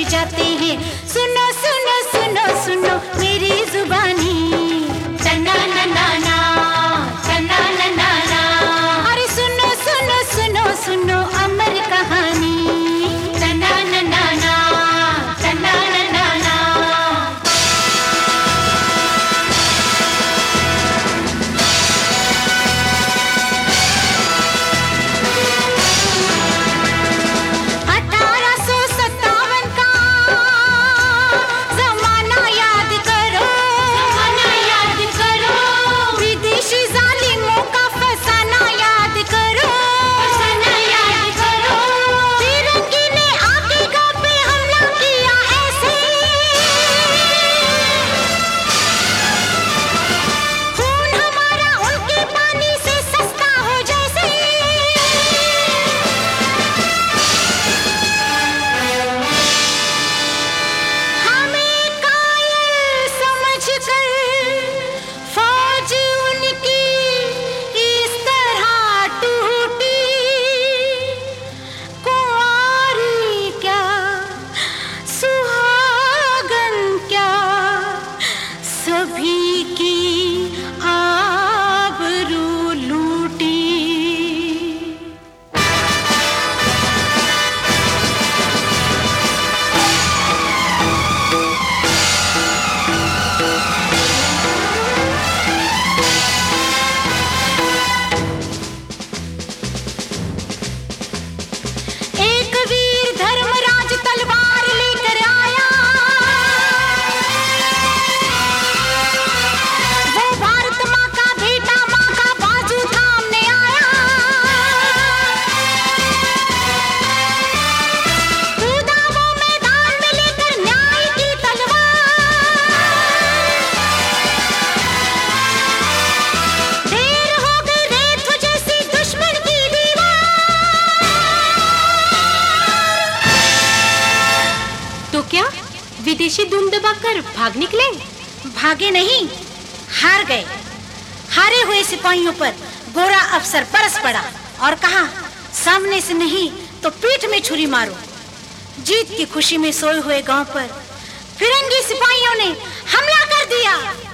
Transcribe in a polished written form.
जाते हैं। सुनो सुनो सुनो सुनो मेरी जुबानी, तना ना ना ना, तना ना ना ना। अरे सुनो सुनो सुनो सुनो अमर कहानी, तना ना ना ना, तना ना ना ना। विदेशी धूम दबाकर भाग निकले? भागे नहीं, हार गए। हारे हुए सिपाहियों पर गोरा अफसर बरस पड़ा और कहा, सामने से नहीं तो पीठ में छुरी मारो। जीत की खुशी में सोए हुए गांव पर फिरंगी सिपाहियों ने हमला कर दिया।